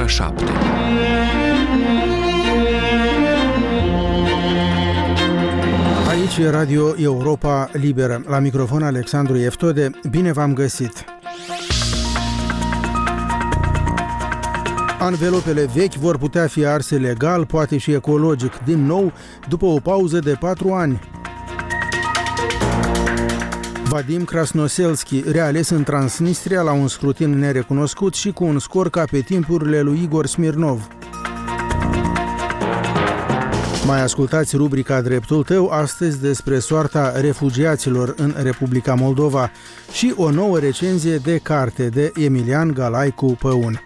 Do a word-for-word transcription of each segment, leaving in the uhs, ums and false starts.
șapte. Aici e Radio Europa Liberă. La microfon Alexandru Eftode. Bine v-am găsit! Anvelopele vechi vor putea fi arse legal, poate și ecologic, din nou, după o pauză de patru ani. Vadim Krasnoselski, reales în Transnistria la un scrutin nerecunoscut și cu un scor ca pe timpurile lui Igor Smirnov. Mai ascultați rubrica Dreptul tău astăzi despre soarta refugiaților în Republica Moldova și o nouă recenzie de carte de Emilian Galaicu Păun.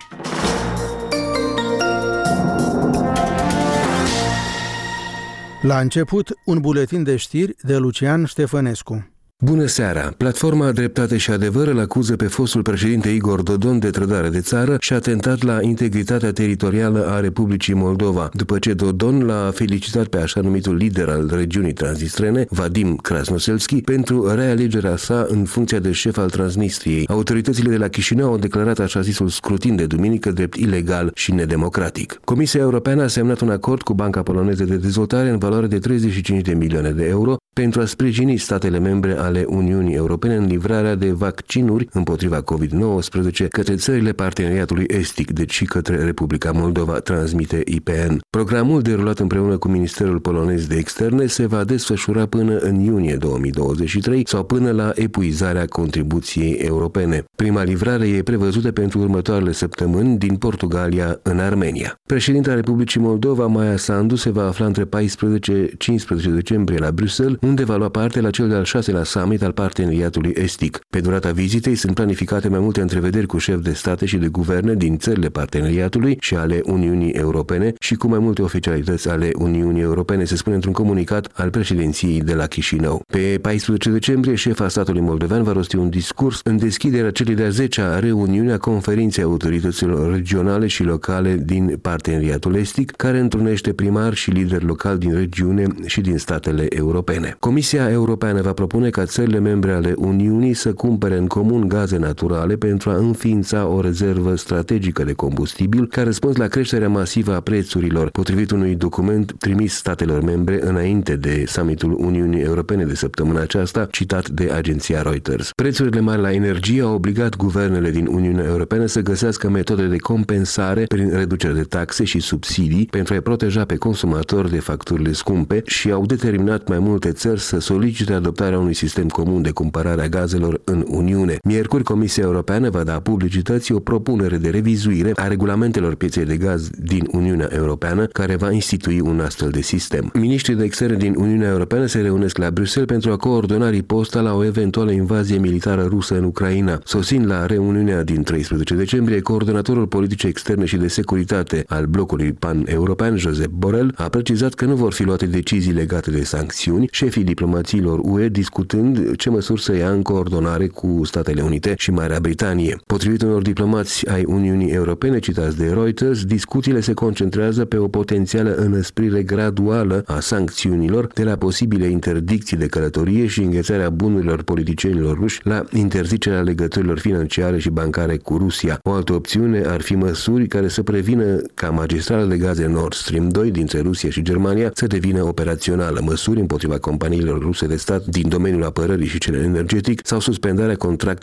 La început, un buletin de știri de Lucian Ștefănescu. Bună seara! Platforma Dreptate și Adevăr îl acuză pe fostul președinte Igor Dodon de trădare de țară și atentat la integritatea teritorială a Republicii Moldova, după ce Dodon l-a felicitat pe așa numitul lider al regiunii transnistrene, Vadim Krasnoselski, pentru realegerea sa în funcția de șef al Transnistriei. Autoritățile de la Chișinău au declarat așa zisul scrutin de duminică drept ilegal și nedemocratic. Comisia Europeană a semnat un acord cu Banca Poloneză de Dezvoltare în valoare de treizeci și cinci de milioane de euro pentru a sprijini statele membre ale Uniunii Europene în livrarea de vaccinuri împotriva covid nouăsprezece către țările parteneriatului estic, deci și către Republica Moldova, transmite I P N. Programul, derulat împreună cu Ministerul Polonez de Externe, se va desfășura până în iunie două mii douăzeci și trei sau până la epuizarea contribuției europene. Prima livrare e prevăzută pentru următoarele săptămâni din Portugalia în Armenia. Președinta Republicii Moldova, Maia Sandu, se va afla între paisprezece și cincisprezece decembrie la Bruxelles, unde va lua parte la cel de-al șaselea summit al parteneriatului estic. Pe durata vizitei sunt planificate mai multe întrevederi cu șefi de state și de guverne din țările parteneriatului și ale Uniunii Europene și cu mai multe oficialități ale Uniunii Europene, se spune într-un comunicat al președinției de la Chișinău. Pe paisprezece decembrie, șefa statului moldovean va rosti un discurs în deschiderea celei de-a zecea reuniuni a conferinței autorităților regionale și locale din parteneriatul estic, care întrunește primari și lideri locali din regiune și din statele europene. Comisia Europeană va propune ca țările membre ale Uniunii să cumpere în comun gaze naturale pentru a înființa o rezervă strategică de combustibil ca răspuns la creșterea masivă a prețurilor, potrivit unui document trimis statelor membre înainte de summitul Uniunii Europene de săptămâna aceasta, citat de agenția Reuters. Prețurile mari la energie au obligat guvernele din Uniunea Europeană să găsească metode de compensare prin reducere de taxe și subsidii pentru a-i proteja pe consumatori de facturile scumpe și au determinat mai multe țări să solicite adoptarea unui sistem comun de cumpărare a gazelor în Uniune. Miercuri, Comisia Europeană va da publicității o propunere de revizuire a regulamentelor pieței de gaz din Uniunea Europeană, care va institui un astfel de sistem. Miniștrii de externe din Uniunea Europeană se reunesc la Bruxelles pentru a coordona riposta la o eventuală invazie militară rusă în Ucraina. Sosind la reuniunea din treisprezece decembrie, coordonatorul politic externe și de securitate al blocului pan-european, Josep Borrell, a precizat că nu vor fi luate decizii legate de sancțiuni, șefii diplomațiilor U E discutând ce măsuri să ia în coordonare cu Statele Unite și Marea Britanie. Potrivit unor diplomați ai Uniunii Europene citați de Reuters, discuțiile se concentrează pe o potențială înăsprire graduală a sancțiunilor, de la posibile interdicții de călătorie și înghețarea bunurilor politicienilor ruși la interzicerea legăturilor financiare și bancare cu Rusia. O altă opțiune ar fi măsuri care să prevină ca magistrala de gaze Nord Stream doi dintre Rusia și Germania să devină operațională, măsuri împotriva companiilor ruse de stat din domeniul apărării și cel energetic sau suspendarea contractelor